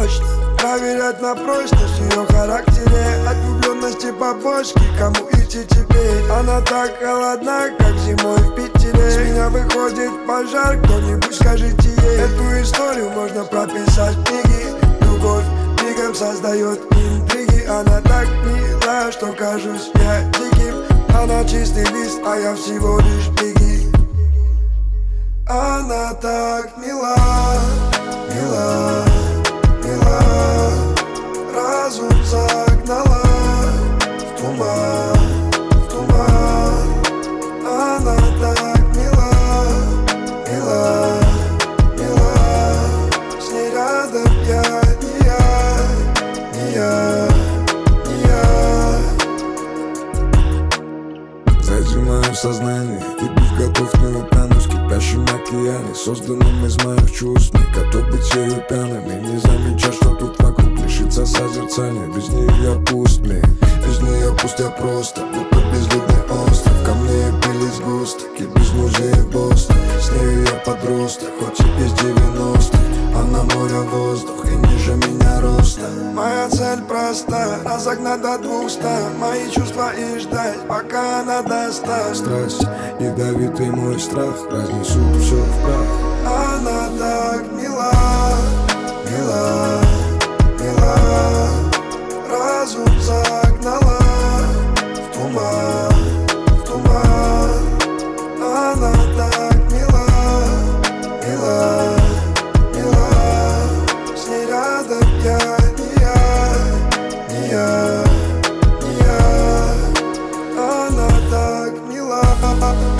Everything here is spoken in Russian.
точно проверять на прочность ее характере. От влюбленности побочки, кому идти теперь? Она так холодна, как зимой в Питере. С меня выходит пожар, кто-нибудь скажите ей. Эту историю можно прописать в книге. Любовь мигом создает интриги. Она так мила, что кажусь я диким. Она чистый лист, а я всего лишь беги. Она так мила, мила, мила. Разум загнала в туман, в туман. Она так мила, мила, мила. С ней рядом я, не я, не я, не я. Зазимаю в сознании, и бить готов к нему пьяну. В кипящем океане, созданном из моих чувств. Не готов быть ею пьяным и не замечать, что тут вокруг лишится созерцания. Без нее я пуст, без нее пусть я просто будто безлюдный остров. Ко мне пились густо, без музея Бостон. С нею я подросток, хоть и из 90-х. Она море, воздух и ниже меня роста. Моя цель проста, разогнать до 200 мои чувства и ждать, пока она даст. Страсть, ядовитый мой страх, разнесут все в прах. Она так мила, мила, мила. Разум загнала в туман, в туман. Она так мила, мила, мила. С ней рядом я, не я, не я, не я. Она так мила.